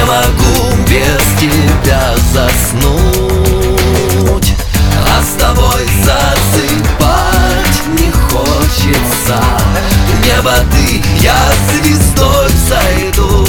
могу без тебя заснуть, а с тобой засыпать не хочется. Небо ты, я звездой сойду.